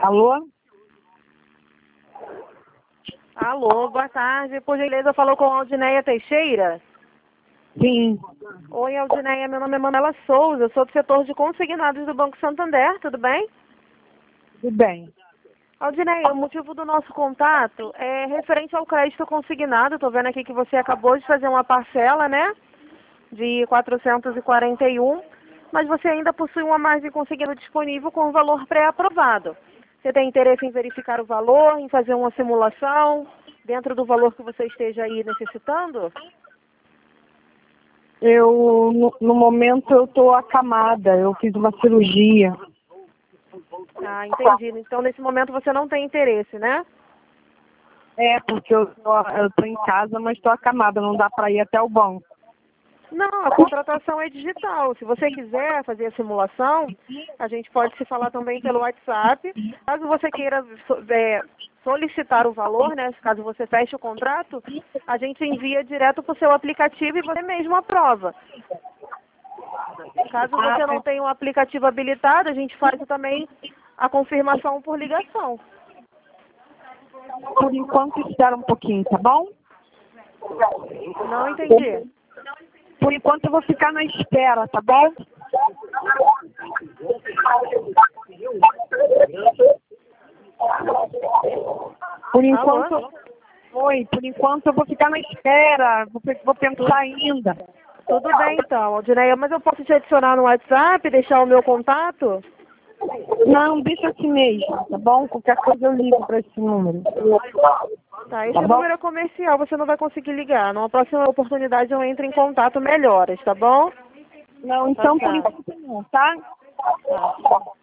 Alô? Alô, boa tarde. Por gentileza, falou com a Aldineia Teixeira? Sim. Oi, Aldineia, meu nome é Manuela Souza, eu sou do setor de consignados do Banco Santander, tudo bem? Tudo bem. Aldineia, o motivo do nosso contato é referente ao crédito consignado. Estou vendo aqui que você acabou de fazer uma parcela, né, de 441, mas você ainda possui uma margem consignada disponível com o valor pré-aprovado. Você tem interesse em verificar o valor, em fazer uma simulação dentro do valor que você esteja aí necessitando? No momento, eu estou acamada. Eu fiz uma cirurgia. Ah, entendi. Então, nesse momento, você não tem interesse, né? É, porque eu tô em casa, mas estou acamada. Não dá para ir até o banco. Não, a contratação é digital. Se você quiser fazer a simulação, a gente pode se falar também pelo WhatsApp. Caso você queira solicitar o valor, né? Caso você feche o contrato, a gente envia direto para o seu aplicativo e você mesmo aprova. Caso você não tenha um aplicativo habilitado, a gente faz também a confirmação por ligação. Por enquanto, espera um pouquinho, tá bom? Não entendi. Por enquanto, eu vou ficar na espera, tá bom? Por enquanto... Alô? Oi, por enquanto eu vou ficar na espera. Vou pensar ainda. Tudo bem, então, Aldineia, mas eu posso te adicionar no WhatsApp, deixar o meu contato? Não, deixa assim mesmo, tá bom? Qualquer coisa eu ligo para esse número. Tá, esse número é comercial, você não vai conseguir ligar. Numa próxima oportunidade eu entro em contato melhoras, tá bom? Não, então Tá, por enquanto não, tá? tá.